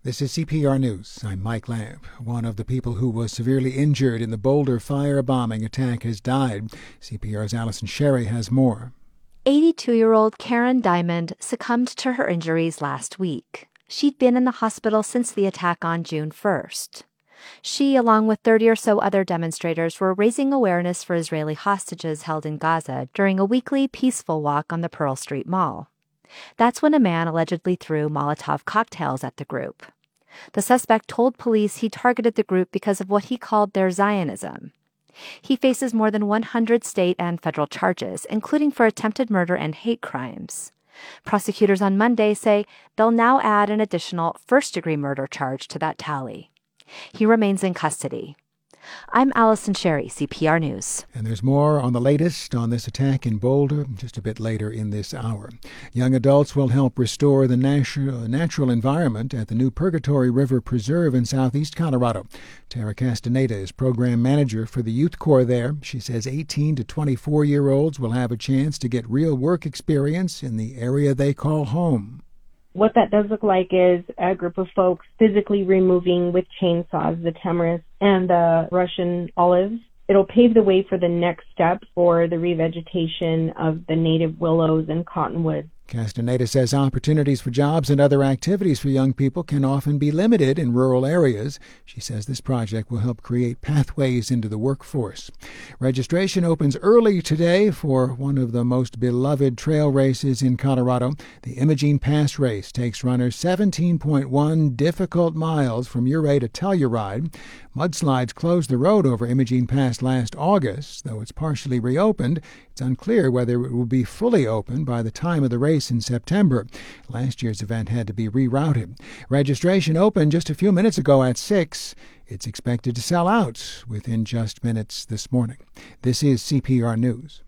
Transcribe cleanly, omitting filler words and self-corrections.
This is CPR News. I'm Mike Lamb. One of the people who was severely injured in the Boulder firebombing attack has died. CPR's Allison Sherry has more. 82-year-old Karen Diamond succumbed to her injuries last week. She'd been in the hospital since the attack on June 1st. She, along with 30 or so other demonstrators, were raising awareness for Israeli hostages held in Gaza during a weekly peaceful walk on the Pearl Street Mall. That's when a man allegedly threw Molotov cocktails at the group. The suspect told police he targeted the group because of what he called their Zionism. He faces more than 100 state and federal charges, including for attempted murder and hate crimes. Prosecutors on Monday say they'll now add an additional first-degree murder charge to that tally. He remains in custody. I'm Allison Sherry, CPR News. And there's more on the latest on this attack in Boulder just a bit later in this hour. Young adults will help restore the natural environment at the new Purgatory River Preserve in southeast Colorado. Tara Castaneda is program manager for the Youth Corps there. She says 18 to 24-year-olds will have a chance to get real work experience in the area they call home. What that does look like is a group of folks physically removing with chainsaws the tamarisk and the Russian olives. It'll pave the way for the next step for the revegetation of the native willows and cottonwoods. Castaneda says opportunities for jobs and other activities for young people can often be limited in rural areas. She says this project will help create pathways into the workforce. Registration opens early today for one of the most beloved trail races in Colorado. The Imogene Pass Race takes runners 17.1 difficult miles from Ouray to Telluride. Mudslides closed the road over Imogene Pass last August. Though it's partially reopened, it's unclear whether it will be fully open by the time of the race in September. Last year's event had to be rerouted. Registration opened just a few minutes ago at 6. It's expected to sell out within just minutes this morning. This is CPR News.